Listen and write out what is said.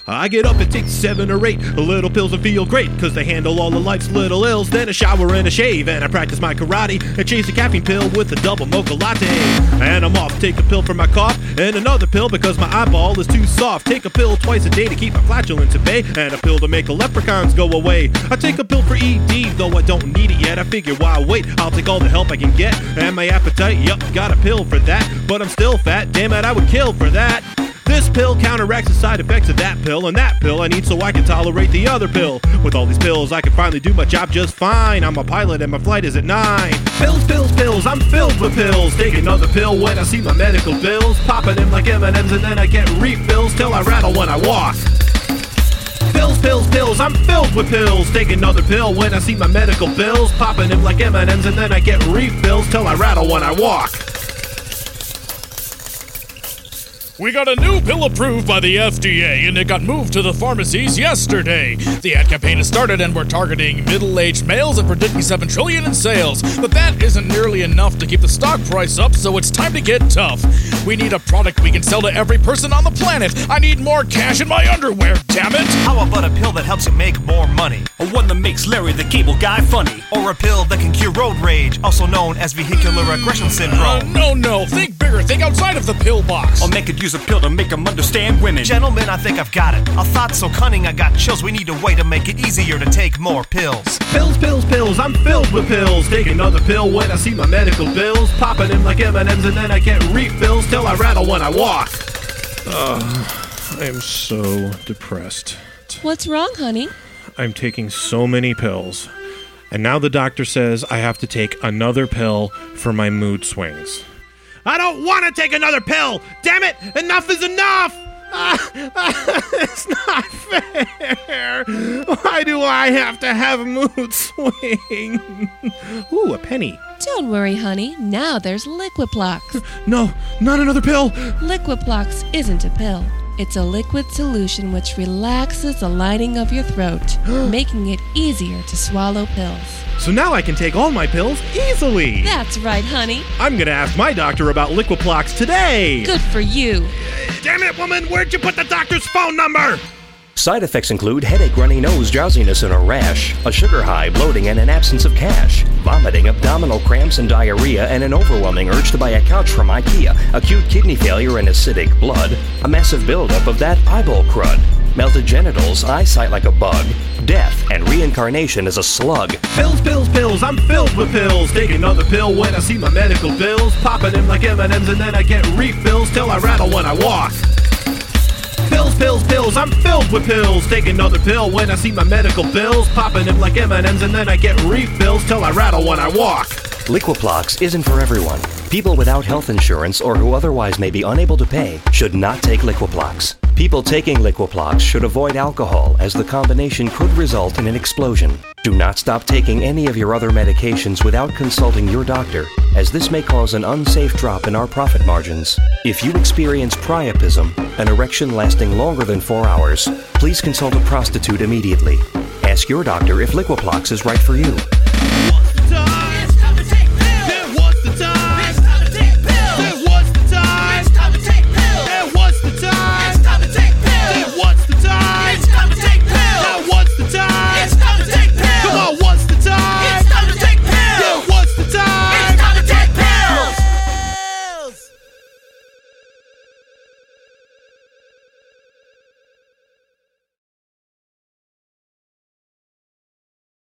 I get up and take 7 or 8 little pills and feel great, cause they handle all of life's little ills. Then a shower and a shave, and I practice my karate and chase a caffeine pill with a double mocha latte. And I'm off, take a pill for my cough, and another pill because my eyeball is too soft. Take a pill twice a day to keep my flatulence at bay, and a pill to make the leprechauns go away. I take a pill for ED, though I don't need it yet. I figure why wait, I'll take all the help I can get. And my appetite, yup, got a pill for that. But I'm still fat, damn it, I would kill for that. This pill counteracts the side effects of that pill, and that pill I need so I can tolerate the other pill. With all these pills, I can finally do my job just fine. I'm a pilot and my flight is at 9. Pills, pills, pills, I'm filled with pills. Take another pill when I see my medical bills. Popping them like M&Ms and then I get refills till I rattle when I walk. Pills, pills, pills, I'm filled with pills. Take another pill when I see my medical bills. Popping them like M&Ms and then I get refills till I rattle when I walk. We got a new pill approved by the FDA, and it got moved to the pharmacies yesterday. The ad campaign has started, and we're targeting middle-aged males and predicting $7 trillion in sales. But that isn't nearly enough to keep the stock price up, so it's time to get tough. We need a product we can sell to every person on the planet. I need more cash in my underwear, damn it! How about a pill that helps you make more money? Or one that makes Larry the Cable Guy funny? Or a pill that can cure road rage, also known as vehicular aggression syndrome? No. Think bigger. Think outside of the pill box. Or make it use a pill to make them understand women. Gentlemen, I think I've got it. A thought so cunning I got chills. We need a way to make it easier to take more pills. Pills, pills, pills, I'm filled with pills. Take another pill when I see my medical bills. Popping them like M&Ms and then I get refills till I rattle when I walk. I am so depressed. What's wrong, honey? I'm taking so many pills. And now the doctor says I have to take another pill for my mood swings. I don't want to take another pill! Damn it! Enough is enough! It's not fair! Why do I have to have mood swings? Ooh, a penny. Don't worry, honey. Now there's Liquiplox. No, not another pill! Liquiplox isn't a pill. It's a liquid solution which relaxes the lining of your throat, making it easier to swallow pills. So now I can take all my pills easily! That's right, honey. I'm gonna ask my doctor about Liquiplox today! Good for you. Damn it, woman! Where'd you put the doctor's phone number? Side effects include headache, runny nose, drowsiness, and a rash, a sugar high, bloating, and an absence of cash, vomiting, abdominal cramps, and diarrhea, and an overwhelming urge to buy a couch from IKEA, acute kidney failure and acidic blood, a massive buildup of that eyeball crud, melted genitals, eyesight like a bug, death, and reincarnation as a slug. Pills, pills, pills, I'm filled with pills. Take another pill when I see my medical bills. Popping them like M&Ms and then I get refills till I rattle when I walk. Pills, pills, pills, I'm filled with pills. Take another pill when I see my medical bills. Popping them like M&Ms and then I get refills till I rattle when I walk. Liquiplox isn't for everyone. People without health insurance or who otherwise may be unable to pay should not take Liquiplox. People taking Liquiplox should avoid alcohol, as the combination could result in an explosion. Do not stop taking any of your other medications without consulting your doctor, as this may cause an unsafe drop in our profit margins. If you experience priapism, an erection lasting longer than 4 hours, please consult a prostitute immediately. Ask your doctor if Liquiplox is right for you.